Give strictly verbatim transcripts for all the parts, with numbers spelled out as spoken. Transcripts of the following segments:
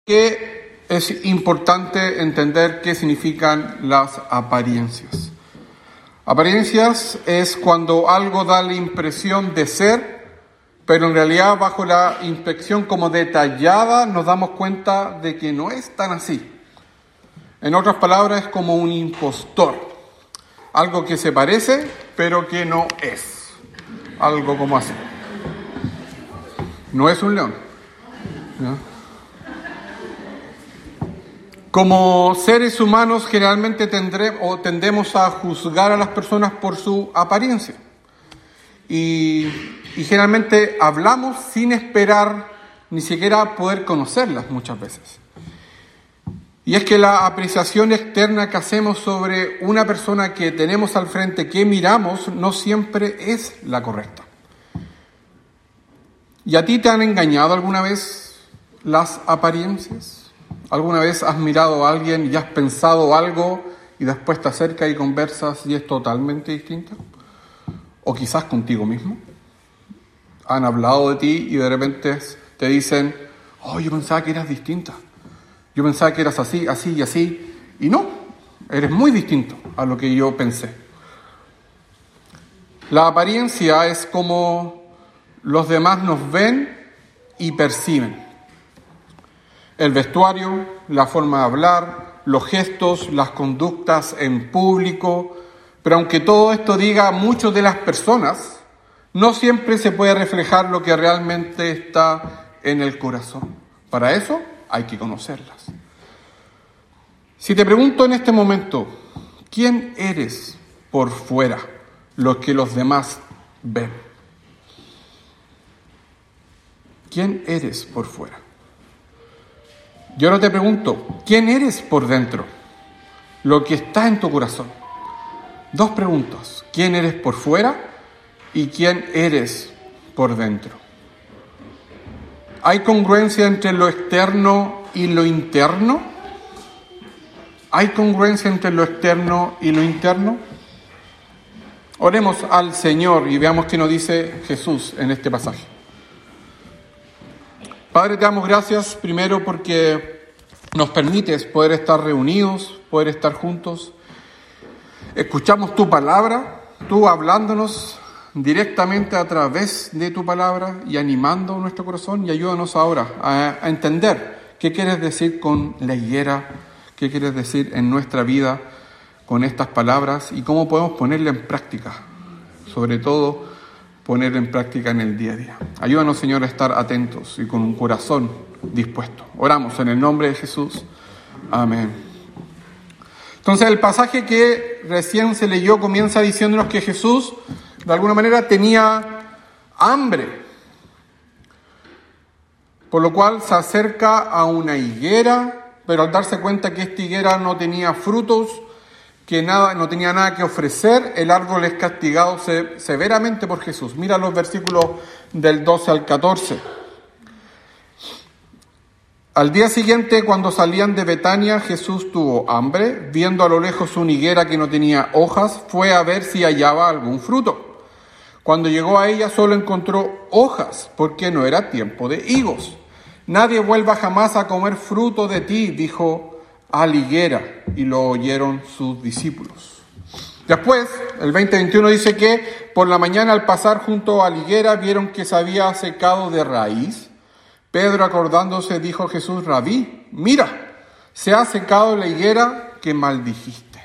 que es importante entender qué significan las apariencias. Apariencias es cuando algo da la impresión de ser, pero en realidad bajo la inspección como detallada nos damos cuenta de que no es tan así. En otras palabras, es como un impostor. Algo que se parece, pero que no es. Algo como así. No es un león. ¿No? Como seres humanos generalmente tendré, o tendemos a juzgar a las personas por su apariencia. Y, y generalmente hablamos sin esperar ni siquiera poder conocerlas muchas veces. Y es que la apreciación externa que hacemos sobre una persona que tenemos al frente, que miramos, no siempre es la correcta. ¿Y a ti te han engañado alguna vez las apariencias? ¿Alguna vez has mirado a alguien y has pensado algo y después te acercas y conversas y es totalmente distinto? O quizás contigo mismo. Han hablado de ti y de repente te dicen, oh, yo pensaba que eras distinta. Yo pensaba que eras así, así y así. Y no, eres muy distinto a lo que yo pensé. La apariencia es como los demás nos ven y perciben. El vestuario, la forma de hablar, los gestos, las conductas en público. Pero aunque todo esto diga mucho de las personas, no siempre se puede reflejar lo que realmente está en el corazón. Para eso hay que conocerlas. Si te pregunto en este momento, ¿quién eres por fuera? Lo que los demás ven. ¿Quién eres por fuera? Yo ahora te pregunto, ¿quién eres por dentro? Lo que está en tu corazón. Dos preguntas, ¿quién eres por fuera y quién eres por dentro? ¿Hay congruencia entre lo externo y lo interno? ¿Hay congruencia entre lo externo y lo interno? Oremos al Señor y veamos qué nos dice Jesús en este pasaje. Padre, te damos gracias primero porque nos permites poder estar reunidos, poder estar juntos. Escuchamos tu palabra, tú hablándonos directamente a través de tu palabra y animando nuestro corazón, y ayúdanos ahora a, a entender qué quieres decir con la higuera, qué quieres decir en nuestra vida con estas palabras y cómo podemos ponerla en práctica, sobre todo ponerla en práctica en el día a día. Ayúdanos, Señor, a estar atentos y con un corazón dispuesto. Oramos en el nombre de Jesús. Amén. Entonces, el pasaje que recién se leyó comienza diciéndonos que Jesús, de alguna manera, tenía hambre, por lo cual se acerca a una higuera, pero al darse cuenta que esta higuera no tenía frutos, que nada, no tenía nada que ofrecer, el árbol es castigado se, severamente por Jesús. Mira los versículos del doce al catorce. Al día siguiente, cuando salían de Betania, Jesús tuvo hambre. Viendo a lo lejos una higuera que no tenía hojas, fue a ver si hallaba algún fruto. Cuando llegó a ella, solo encontró hojas, porque no era tiempo de higos. Nadie vuelva jamás a comer fruto de ti, dijo a la higuera, y lo oyeron sus discípulos. Después, el veinte veintiuno dice que por la mañana al pasar junto a la higuera vieron que se había secado de raíz. Pedro, acordándose, dijo a Jesús, Rabí, mira, se ha secado la higuera que maldijiste.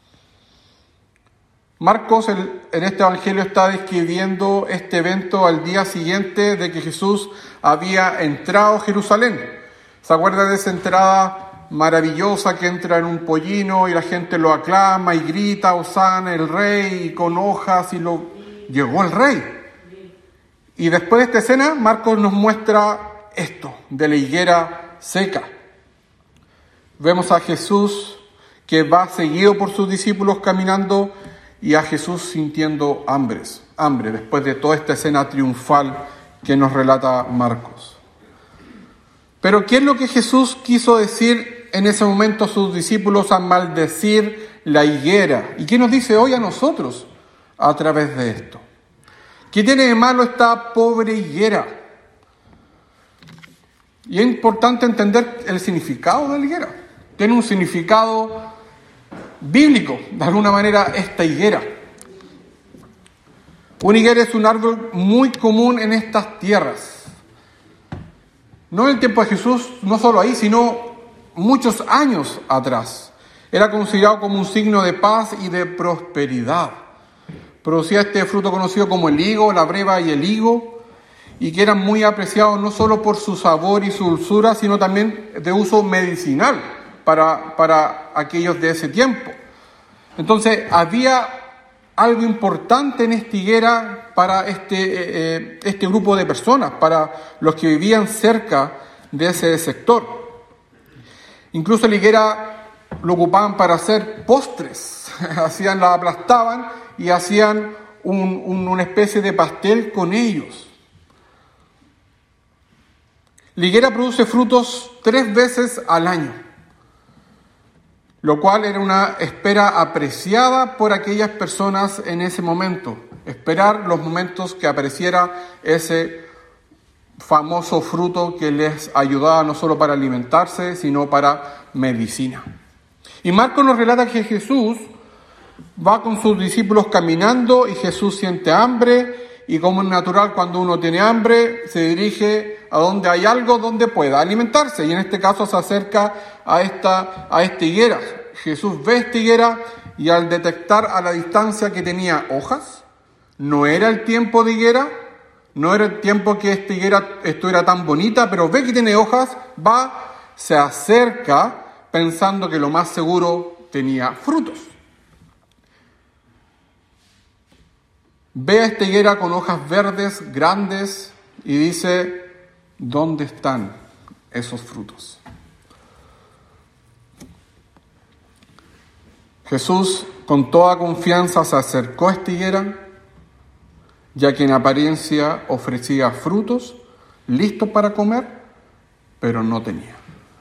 Marcos el, en este evangelio está describiendo este evento al día siguiente de que Jesús había entrado a Jerusalén. ¿Se acuerdan de esa entrada maravillosa que entra en un pollino y la gente lo aclama y grita, Hosana el rey, y con hojas, y lo llegó el rey? Y después de esta escena, Marcos nos muestra esto, de la higuera seca. Vemos a Jesús que va seguido por sus discípulos caminando y a Jesús sintiendo hambres, hambre después de toda esta escena triunfal que nos relata Marcos. Pero ¿qué es lo que Jesús quiso decir en ese momento a sus discípulos al maldecir la higuera? ¿Y qué nos dice hoy a nosotros a través de esto? ¿Qué tiene de malo esta pobre higuera? Y es importante entender el significado de la higuera. Tiene un significado bíblico, de alguna manera, esta higuera. Una higuera es un árbol muy común en estas tierras. No en el tiempo de Jesús, no solo ahí, sino muchos años atrás. Era considerado como un signo de paz y de prosperidad. Producía este fruto conocido como el higo, la breva y el higo, y que eran muy apreciados no solo por su sabor y su dulzura, sino también de uso medicinal para, para aquellos de ese tiempo. Entonces, había algo importante en esta higuera para este, eh, este grupo de personas, para los que vivían cerca de ese sector. Incluso la higuera lo ocupaban para hacer postres, hacían, la aplastaban y hacían un, un, una especie de pastel con ellos. La higuera produce frutos tres veces al año, lo cual era una espera apreciada por aquellas personas en ese momento. Esperar los momentos que apareciera ese famoso fruto que les ayudaba no solo para alimentarse, sino para medicina. Y Marcos nos relata que Jesús va con sus discípulos caminando y Jesús siente hambre. Y como es natural, cuando uno tiene hambre, se dirige a donde hay algo donde pueda alimentarse. Y en este caso se acerca a esta, a esta higuera. Jesús ve esta higuera y al detectar a la distancia que tenía hojas, no era el tiempo de higuera, no era el tiempo que esta higuera estuviera tan bonita, pero ve que tiene hojas, va, se acerca pensando que lo más seguro tenía frutos. Ve a esta higuera con hojas verdes, grandes, y dice, ¿dónde están esos frutos? Jesús, con toda confianza, se acercó a esta higuera, ya que en apariencia ofrecía frutos, listos para comer, pero no tenía.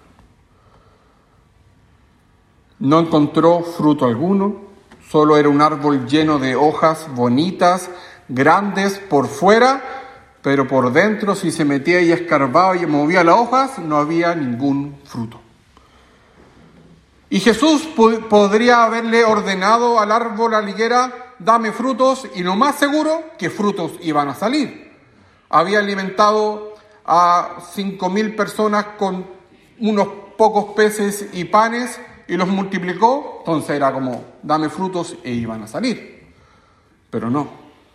No encontró fruto alguno. Solo era un árbol lleno de hojas bonitas, grandes por fuera, pero por dentro, si se metía y escarbaba y movía las hojas, no había ningún fruto. Y Jesús pod- podría haberle ordenado al árbol, a la higuera, dame frutos, y lo más seguro, que frutos iban a salir. Había alimentado a cinco mil personas con unos pocos peces y panes, y los multiplicó, entonces era como, dame frutos e iban a salir. Pero no.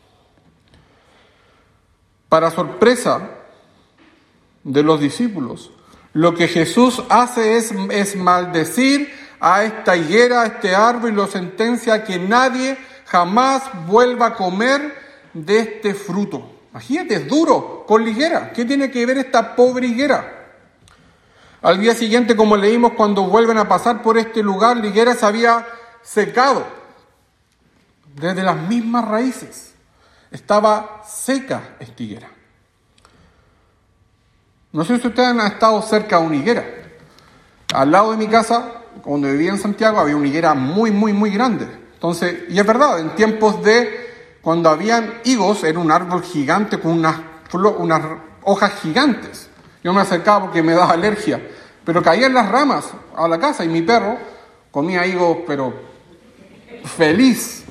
Para sorpresa de los discípulos, lo que Jesús hace es, es maldecir a esta higuera, a este árbol, y lo sentencia a que nadie jamás vuelva a comer de este fruto. Imagínate, es duro con la higuera. ¿Qué tiene que ver esta pobre higuera? Al día siguiente, como leímos, cuando vuelven a pasar por este lugar, la higuera se había secado desde las mismas raíces. Estaba seca esta higuera. No sé si ustedes han estado cerca de una higuera. Al lado de mi casa, cuando vivía en Santiago, había una higuera muy, muy, muy grande. Entonces, y es verdad, en tiempos de cuando habían higos, era un árbol gigante con unas, unas hojas gigantes. Yo me acercaba porque me daba alergia, pero caían las ramas a la casa y mi perro comía higos, pero feliz.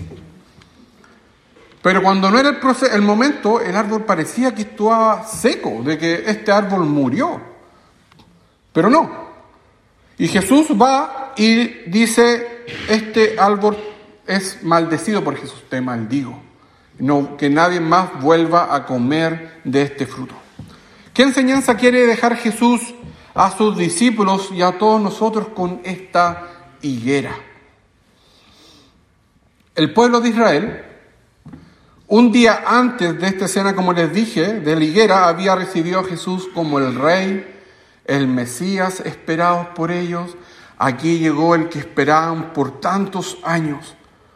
Pero cuando no era el, proceso, el momento, el árbol parecía que estaba seco, de que este árbol murió. Pero no. Y Jesús va y dice, este árbol es maldecido por Jesús, te maldigo. No, que nadie más vuelva a comer de este fruto. ¿Qué enseñanza quiere dejar Jesús a sus discípulos y a todos nosotros con esta higuera? El pueblo de Israel, un día antes de esta escena, como les dije, de la higuera, había recibido a Jesús como el Rey, el Mesías esperados por ellos. Aquí llegó el que esperaban por tantos años.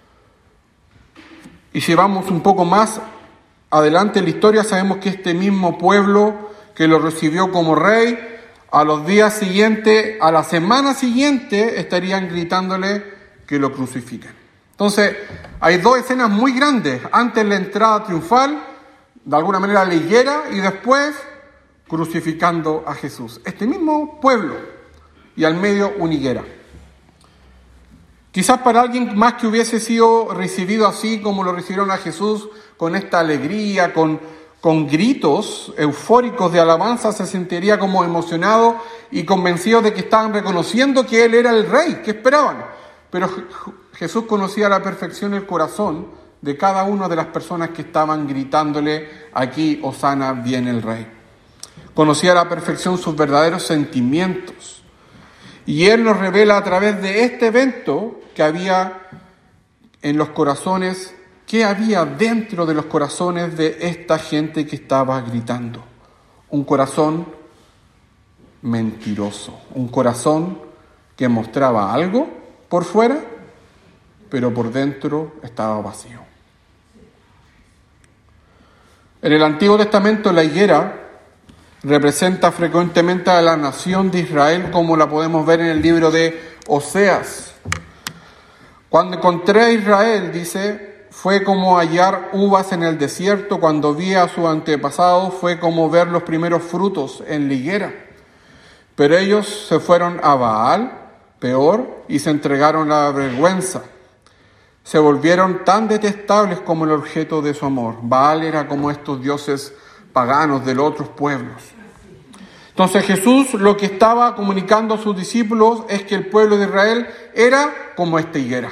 Y si vamos un poco más adelante en la historia, sabemos que este mismo pueblo que lo recibió como rey, a los días siguientes, a la semana siguiente, estarían gritándole que lo crucifiquen. Entonces, hay dos escenas muy grandes. Antes la entrada triunfal, de alguna manera la higuera, y después crucificando a Jesús. Este mismo pueblo, y al medio una higuera. Quizás para alguien más que hubiese sido recibido así como lo recibieron a Jesús, con esta alegría, con, con gritos eufóricos de alabanza, se sentiría como emocionado y convencido de que estaban reconociendo que Él era el Rey, que esperaban. Pero Jesús conocía a la perfección el corazón de cada una de las personas que estaban gritándole, aquí, Hosana, viene el Rey. Conocía a la perfección sus verdaderos sentimientos. Y Él nos revela a través de este evento que había en los corazones, qué había dentro de los corazones de esta gente que estaba gritando. Un corazón mentiroso, un corazón que mostraba algo por fuera, pero por dentro estaba vacío. En el Antiguo Testamento la higuera representa frecuentemente a la nación de Israel, como la podemos ver en el libro de Oseas. Cuando encontré a Israel, dice, fue como hallar uvas en el desierto. Cuando vi a su antepasado, fue como ver los primeros frutos en la higuera. Pero ellos se fueron a Baal, peor, y se entregaron a la vergüenza. Se volvieron tan detestables como el objeto de su amor. Baal era como estos dioses paganos de los otros pueblos. Entonces Jesús lo que estaba comunicando a sus discípulos es que el pueblo de Israel era como esta higuera.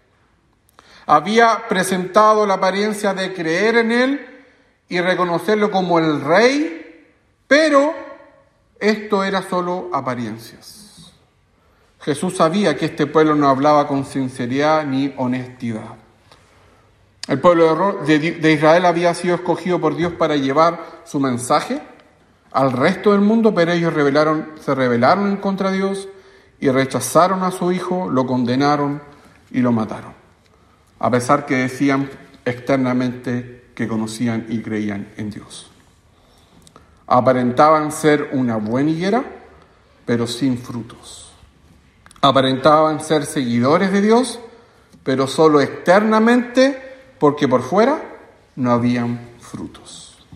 Había presentado la apariencia de creer en Él y reconocerlo como el Rey, pero esto era solo apariencias. Jesús sabía que este pueblo no hablaba con sinceridad ni honestidad. El pueblo de Israel había sido escogido por Dios para llevar su mensaje al resto del mundo, pero ellos rebelaron, se rebelaron en contra de Dios y rechazaron a su Hijo, lo condenaron y lo mataron, a pesar que decían externamente que conocían y creían en Dios. Aparentaban ser una buena higuera, pero sin frutos. Aparentaban ser seguidores de Dios, pero solo externamente, porque por fuera no habían frutos.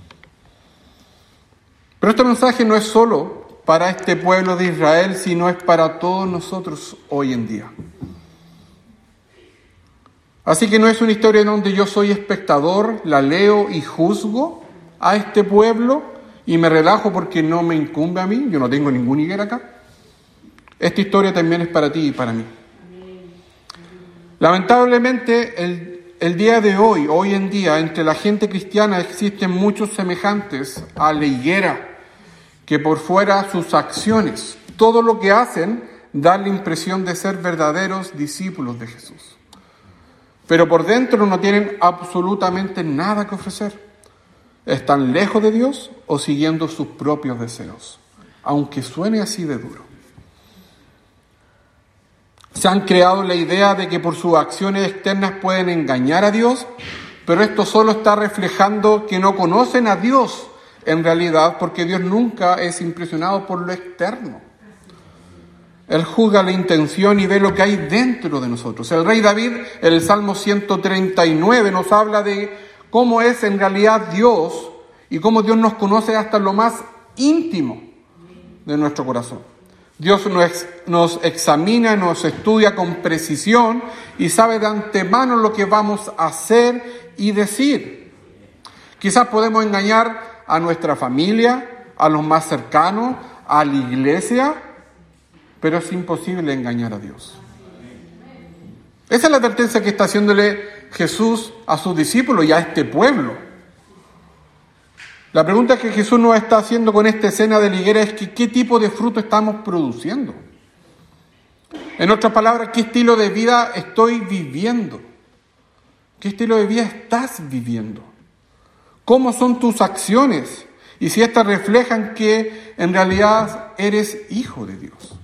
Pero este mensaje no es solo para este pueblo de Israel, sino es para todos nosotros hoy en día. Así que no es una historia en donde yo soy espectador, la leo y juzgo a este pueblo y me relajo porque no me incumbe a mí, yo no tengo ninguna higuera acá. Esta historia también es para ti y para mí. Lamentablemente, el El día de hoy, hoy en día, entre la gente cristiana existen muchos semejantes a la higuera, que por fuera sus acciones, todo lo que hacen, da la impresión de ser verdaderos discípulos de Jesús. Pero por dentro no tienen absolutamente nada que ofrecer. Están lejos de Dios o siguiendo sus propios deseos, aunque suene así de duro. Se han creado la idea de que por sus acciones externas pueden engañar a Dios, pero esto solo está reflejando que no conocen a Dios en realidad, porque Dios nunca es impresionado por lo externo. Él juzga la intención y ve lo que hay dentro de nosotros. El rey David, en el Salmo ciento treinta y nueve, nos habla de cómo es en realidad Dios y cómo Dios nos conoce hasta lo más íntimo de nuestro corazón. Dios nos, nos examina, nos estudia con precisión y sabe de antemano lo que vamos a hacer y decir. Quizás podemos engañar a nuestra familia, a los más cercanos, a la iglesia, pero es imposible engañar a Dios. Esa es la advertencia que está haciéndole Jesús a sus discípulos y a este pueblo. La pregunta que Jesús nos está haciendo con esta escena de la higuera es que ¿qué tipo de fruto estamos produciendo? En otras palabras, ¿qué estilo de vida estoy viviendo? ¿Qué estilo de vida estás viviendo? ¿Cómo son tus acciones? Y si estas reflejan que en realidad eres hijo de Dios.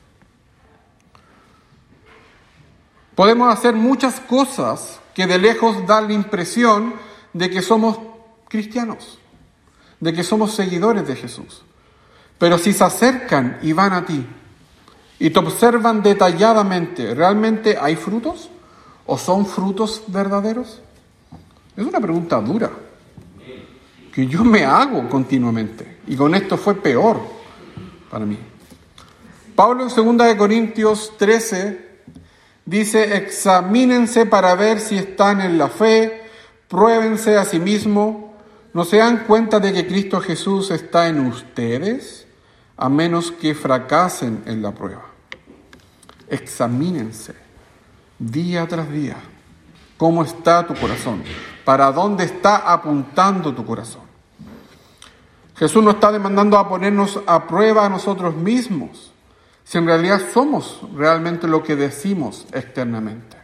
Podemos hacer muchas cosas que de lejos dan la impresión de que somos cristianos, de que somos seguidores de Jesús. Pero si se acercan y van a ti y te observan detalladamente, ¿realmente hay frutos? ¿O son frutos verdaderos? Es una pregunta dura que yo me hago continuamente. Y con esto fue peor para mí. Pablo en segunda de Corintios trece dice: examínense para ver si están en la fe, pruébense a sí mismos, ¿no se dan cuenta de que Cristo Jesús está en ustedes? A menos que fracasen en la prueba. Examínense día tras día. ¿Cómo está tu corazón? ¿Para dónde está apuntando tu corazón? Jesús nos está demandando a ponernos a prueba a nosotros mismos, si en realidad somos realmente lo que decimos externamente.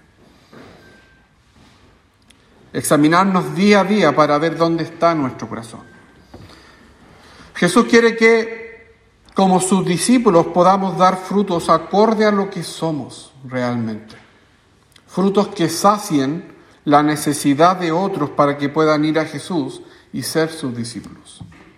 Examinarnos día a día para ver dónde está nuestro corazón. Jesús quiere que, como sus discípulos, podamos dar frutos acorde a lo que somos realmente. Frutos que sacien la necesidad de otros para que puedan ir a Jesús y ser sus discípulos.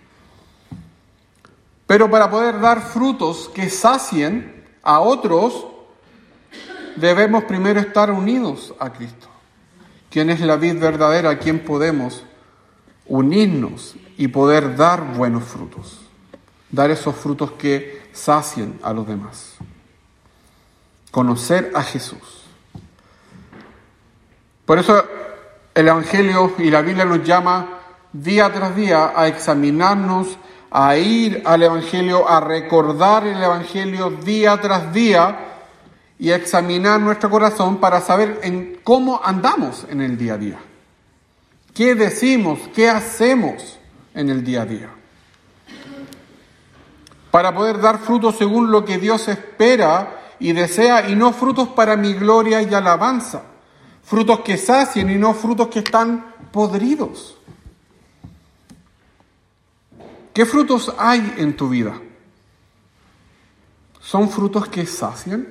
Pero para poder dar frutos que sacien a otros, debemos primero estar unidos a Cristo, quien es la vid verdadera, a quien podemos unirnos y poder dar buenos frutos, dar esos frutos que sacien a los demás. Conocer a Jesús. Por eso el Evangelio y la Biblia nos llama día tras día a examinarnos, a ir al Evangelio, a recordar el Evangelio día tras día y a examinar nuestro corazón para saber en cómo andamos en el día a día. ¿Qué decimos? ¿Qué hacemos en el día a día? Para poder dar frutos según lo que Dios espera y desea, y no frutos para mi gloria y alabanza. Frutos que sacien y no frutos que están podridos. ¿Qué frutos hay en tu vida? ¿Son frutos que sacian?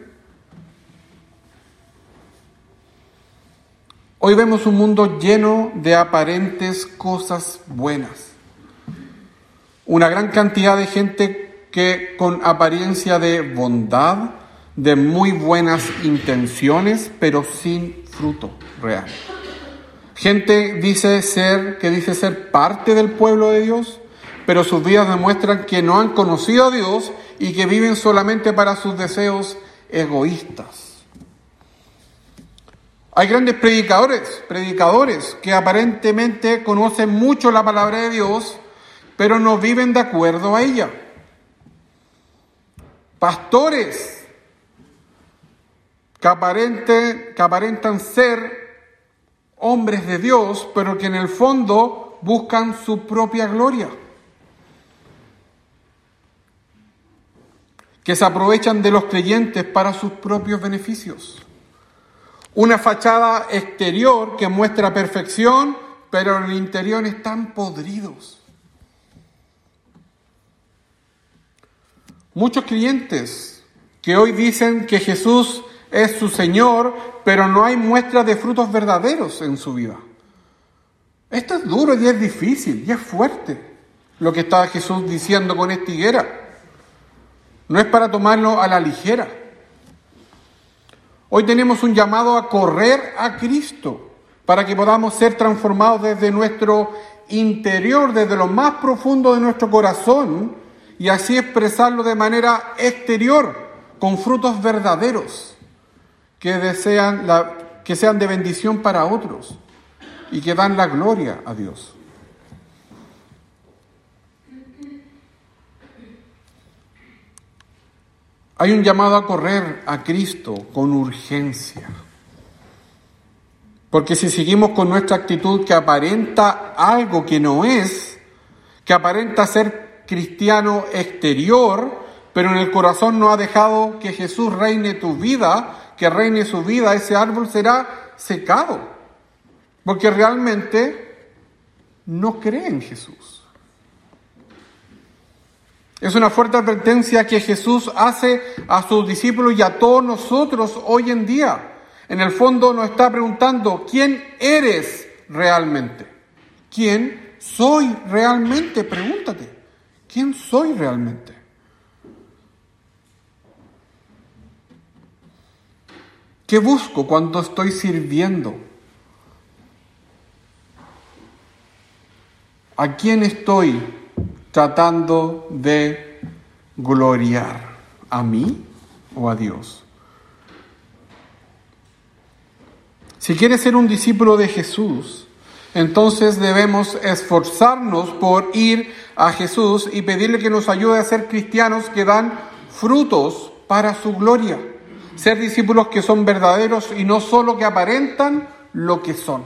Hoy vemos un mundo lleno de aparentes cosas buenas. Una gran cantidad de gente que con apariencia de bondad, de muy buenas intenciones, pero sin fruto real. Gente dice ser, que dice ser parte del pueblo de Dios, pero sus vidas demuestran que no han conocido a Dios y que viven solamente para sus deseos egoístas. Hay grandes predicadores, predicadores que aparentemente conocen mucho la palabra de Dios, pero no viven de acuerdo a ella. Pastores que, aparente, que aparentan ser hombres de Dios, pero que en el fondo buscan su propia gloria. Que se aprovechan de los creyentes para sus propios beneficios. Una fachada exterior que muestra perfección, pero en el interior están podridos. Muchos creyentes que hoy dicen que Jesús es su Señor, pero no hay muestra de frutos verdaderos en su vida. Esto es duro y es difícil y es fuerte lo que estaba Jesús diciendo con esta higuera. No es para tomarlo a la ligera. Hoy tenemos un llamado a correr a Cristo para que podamos ser transformados desde nuestro interior, desde lo más profundo de nuestro corazón, y así expresarlo de manera exterior, con frutos verdaderos, que desean la, que sean de bendición para otros y que dan la gloria a Dios. Hay un llamado a correr a Cristo con urgencia. Porque si seguimos con nuestra actitud que aparenta algo que no es, que aparenta ser cristiano exterior, pero en el corazón no ha dejado que Jesús reine tu vida, que reine su vida, ese árbol será secado. Porque realmente no cree en Jesús. Es una fuerte advertencia que Jesús hace a sus discípulos y a todos nosotros hoy en día. En el fondo nos está preguntando, ¿quién eres realmente? ¿Quién soy realmente? Pregúntate, ¿quién soy realmente? ¿Qué busco cuando estoy sirviendo? ¿A quién estoy tratando de gloriar? ¿A mí o a Dios? Si quieres ser un discípulo de Jesús, entonces debemos esforzarnos por ir a Jesús y pedirle que nos ayude a ser cristianos que dan frutos para su gloria. Ser discípulos que son verdaderos y no solo que aparentan lo que son.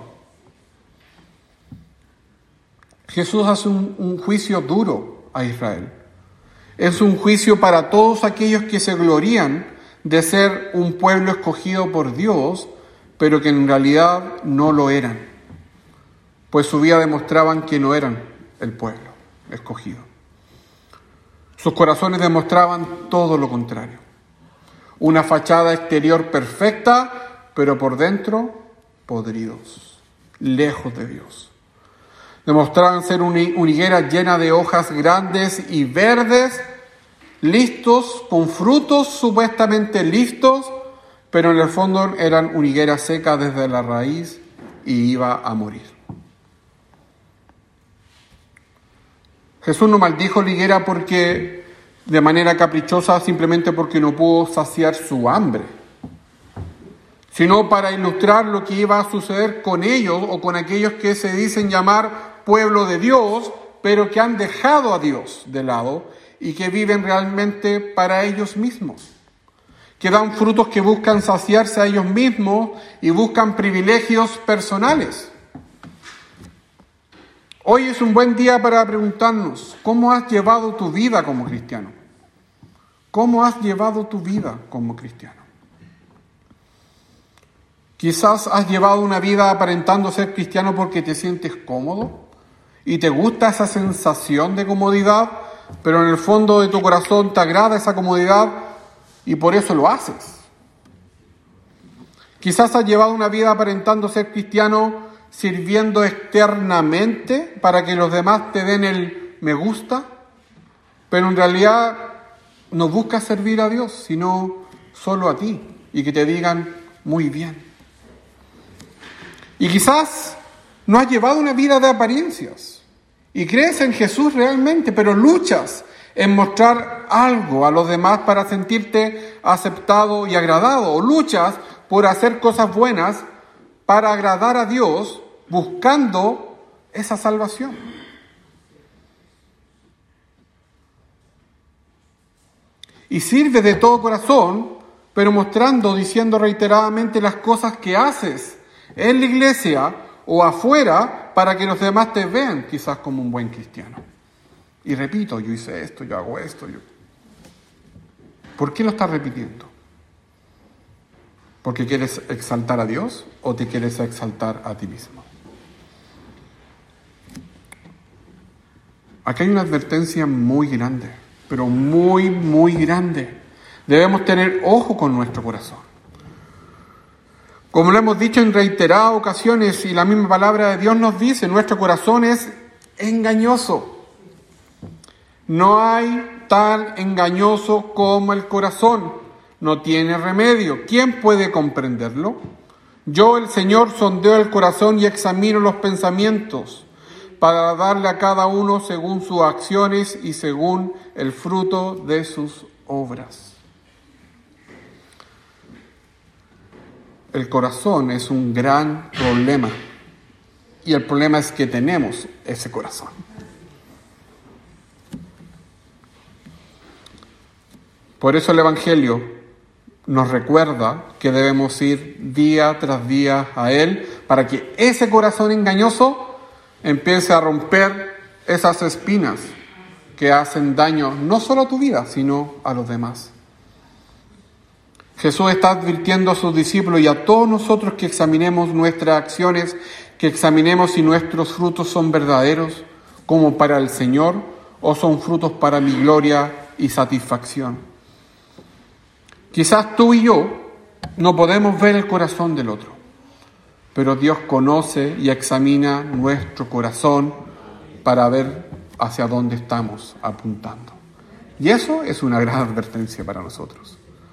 Jesús hace un, un juicio duro a Israel. Es un juicio para todos aquellos que se glorían de ser un pueblo escogido por Dios, pero que en realidad no lo eran, pues su vida demostraban que no eran el pueblo escogido. Sus corazones demostraban todo lo contrario. Una fachada exterior perfecta, pero por dentro podridos, lejos de Dios. Demostraban ser una higuera llena de hojas grandes y verdes, listos, con frutos supuestamente listos, pero en el fondo eran una higuera seca desde la raíz y iba a morir. Jesús no maldijo la higuera porque de manera caprichosa, simplemente porque no pudo saciar su hambre, sino para ilustrar lo que iba a suceder con ellos o con aquellos que se dicen llamar pueblo de Dios, pero que han dejado a Dios de lado y que viven realmente para ellos mismos, que dan frutos que buscan saciarse a ellos mismos y buscan privilegios personales. Hoy es un buen día para preguntarnos, ¿cómo has llevado tu vida como cristiano? ¿Cómo has llevado tu vida como cristiano? Quizás has llevado una vida aparentando ser cristiano porque te sientes cómodo y te gusta esa sensación de comodidad, pero en el fondo de tu corazón te agrada esa comodidad y por eso lo haces. Quizás has llevado una vida aparentando ser cristiano, sirviendo externamente para que los demás te den el me gusta, pero en realidad no buscas servir a Dios, sino solo a ti y que te digan muy bien. Y quizás no has llevado una vida de apariencias y crees en Jesús realmente, pero luchas en mostrar algo a los demás para sentirte aceptado y agradado, o luchas por hacer cosas buenas para agradar a Dios, buscando esa salvación. Y sirve de todo corazón, pero mostrando, diciendo reiteradamente las cosas que haces en la iglesia o afuera para que los demás te vean quizás como un buen cristiano. Y repito, yo hice esto, yo hago esto. Yo... ¿Por qué lo estás repitiendo? ¿Porque quieres exaltar a Dios o te quieres exaltar a ti mismo? Aquí hay una advertencia muy grande, pero muy, muy grande. Debemos tener ojo con nuestro corazón. Como lo hemos dicho en reiteradas ocasiones y la misma palabra de Dios nos dice, nuestro corazón es engañoso. No hay tal engañoso como el corazón. No tiene remedio. ¿Quién puede comprenderlo? Yo, el Señor, sondeo el corazón y examino los pensamientos para darle a cada uno según sus acciones y según el fruto de sus obras. El corazón es un gran problema y el problema es que tenemos ese corazón. Por eso el Evangelio nos recuerda que debemos ir día tras día a Él para que ese corazón engañoso empiece a romper esas espinas que hacen daño no solo a tu vida, sino a los demás. Jesús está advirtiendo a sus discípulos y a todos nosotros que examinemos nuestras acciones, que examinemos si nuestros frutos son verdaderos como para el Señor o son frutos para mi gloria y satisfacción. Quizás tú y yo no podemos ver el corazón del otro, pero Dios conoce y examina nuestro corazón para ver hacia dónde estamos apuntando. Y eso es una gran advertencia para nosotros.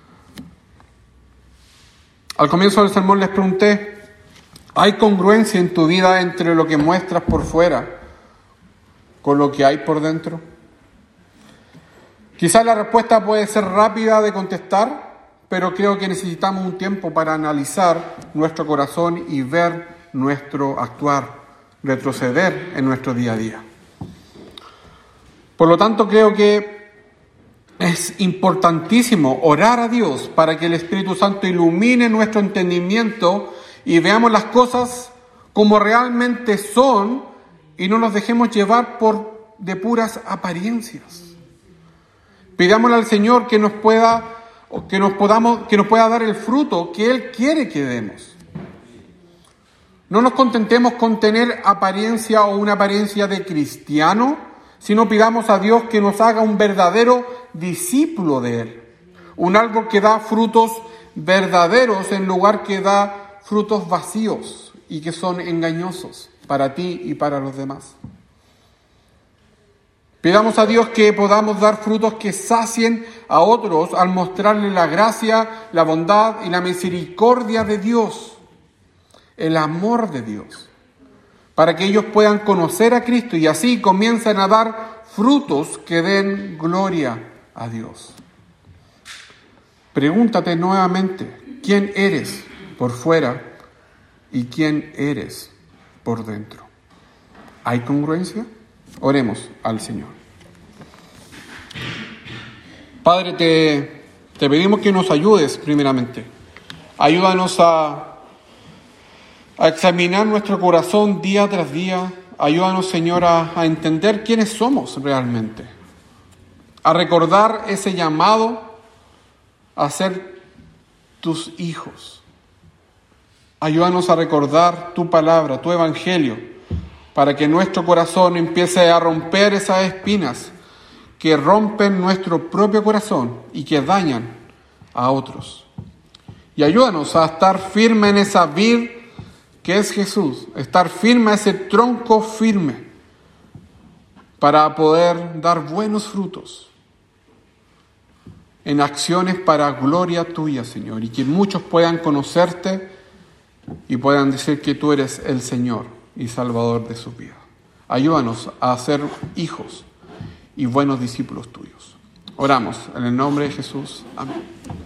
Al comienzo del sermón les pregunté, ¿hay congruencia en tu vida entre lo que muestras por fuera con lo que hay por dentro? Quizás la respuesta puede ser rápida de contestar, pero creo que necesitamos un tiempo para analizar nuestro corazón y ver nuestro actuar, retroceder en nuestro día a día. Por lo tanto, creo que es importantísimo orar a Dios para que el Espíritu Santo ilumine nuestro entendimiento y veamos las cosas como realmente son y no nos dejemos llevar por de puras apariencias. Pidámosle al Señor que nos pueda, que nos podamos, que nos pueda dar el fruto que Él quiere que demos. No nos contentemos con tener apariencia o una apariencia de cristiano, sino pidamos a Dios que nos haga un verdadero discípulo de Él. Un árbol que da frutos verdaderos en lugar que da frutos vacíos y que son engañosos para ti y para los demás. Pidamos a Dios que podamos dar frutos que sacien a otros al mostrarles la gracia, la bondad y la misericordia de Dios, el amor de Dios, para que ellos puedan conocer a Cristo y así comiencen a dar frutos que den gloria a Dios. Pregúntate nuevamente, ¿quién eres por fuera y quién eres por dentro? ¿Hay congruencia? Oremos al Señor. Padre, te, te pedimos que nos ayudes primeramente. Ayúdanos a, a examinar nuestro corazón día tras día. Ayúdanos, Señor, a, a entender quiénes somos realmente. A recordar ese llamado a ser tus hijos. Ayúdanos a recordar tu palabra, tu evangelio, para que nuestro corazón empiece a romper esas espinas que rompen nuestro propio corazón y que dañan a otros. Y ayúdanos a estar firme en esa vid que es Jesús, estar firme a ese tronco firme para poder dar buenos frutos en acciones para gloria tuya, Señor, y que muchos puedan conocerte y puedan decir que tú eres el Señor y Salvador de sus vidas. Ayúdanos a ser hijos y buenos discípulos tuyos. Oramos en el nombre de Jesús. Amén.